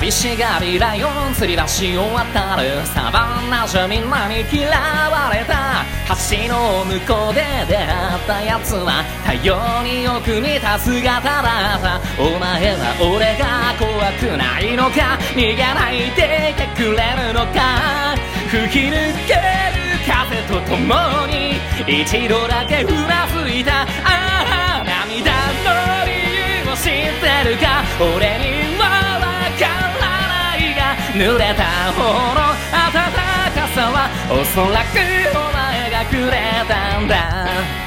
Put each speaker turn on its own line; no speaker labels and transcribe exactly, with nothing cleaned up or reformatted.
寂しがりライオン吊り橋を渡るサバンナじゃみんなに嫌われた橋の向こうで出会ったやつは太陽によく似た姿だった。お前は俺が怖くないのか、逃げないでいてくれるのか。吹き抜ける風とともに一度だけうなずいた。ああ涙の理由を知ってるか。俺にはわからないが濡れた方の温かさはおそらくお前がくれたんだ。